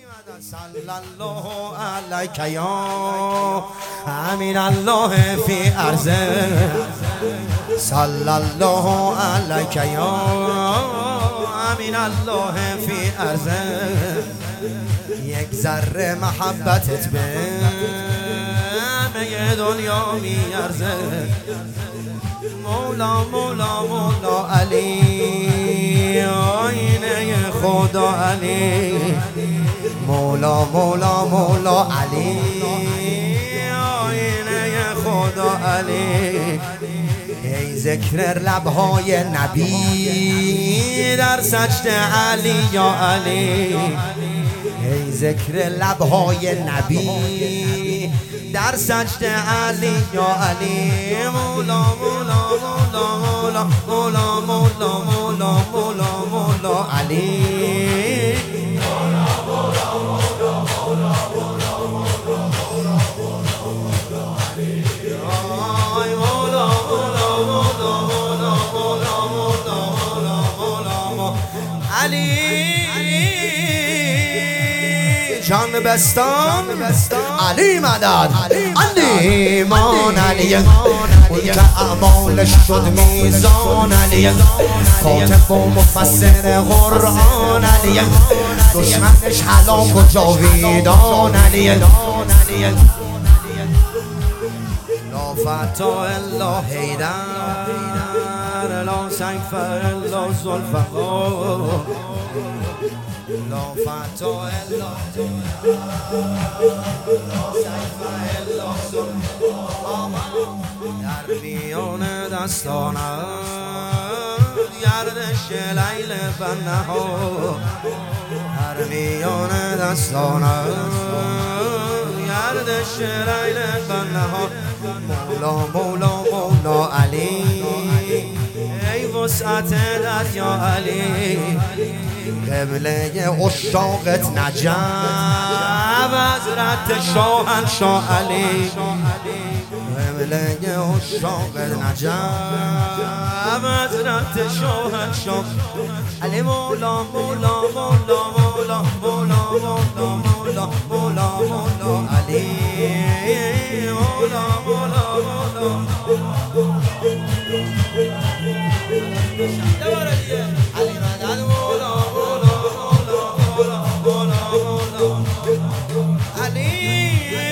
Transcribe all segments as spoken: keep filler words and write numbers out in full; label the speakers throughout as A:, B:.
A: صلی الله علیک یا امین الله فی ارضه صلی الله علیک یا امین الله فی ارضه یک ذره محبتت به همه دنیا میارزه مولا مولا مولا علی آینه خدا علی مولا مولا مولا علی آینه خدا علی ای ذکر لبهای نبی در سجده علی یا علی ای ذکر لبهای نبی در سجده علی یا علی مولا مولا مولا مولا مولا مولا مولا مولا علی جان بستان علی مدد علی مان علی اون که اعمالش شد میزان علی کاتب و مفسر قرآن علی دشمنش هلاک و جاویدان علی لا فتا الا حیدر لا سیف الا ذوالفقار لا فتا الا سیف الا ذوالفقار در میان دستانم گردش لیل و نهار در میان دستانم گردش لیل و نهار مولا مولا مولا علی ای وسعت دریا علی قبله عشاقت نجب حضرت شاهنشاه علی قبله عشاقت نجب حضرت شاهنشاه علی مولا مولا مولا مولا مولا مولا مولا مولا مولا علی مولا مولا مولا علی مدد مولا مولا مولا مولا مولا علی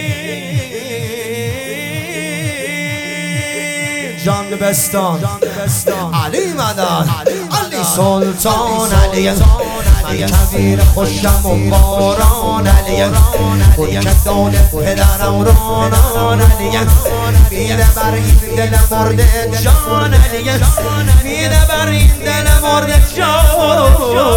A: جان بستان علی مدد علی سلطان علی من کبیر خوشم و باران علی گل کدان پدرم رانان علی میده بر این دل مرده جان علی میده بر این دل مرده جان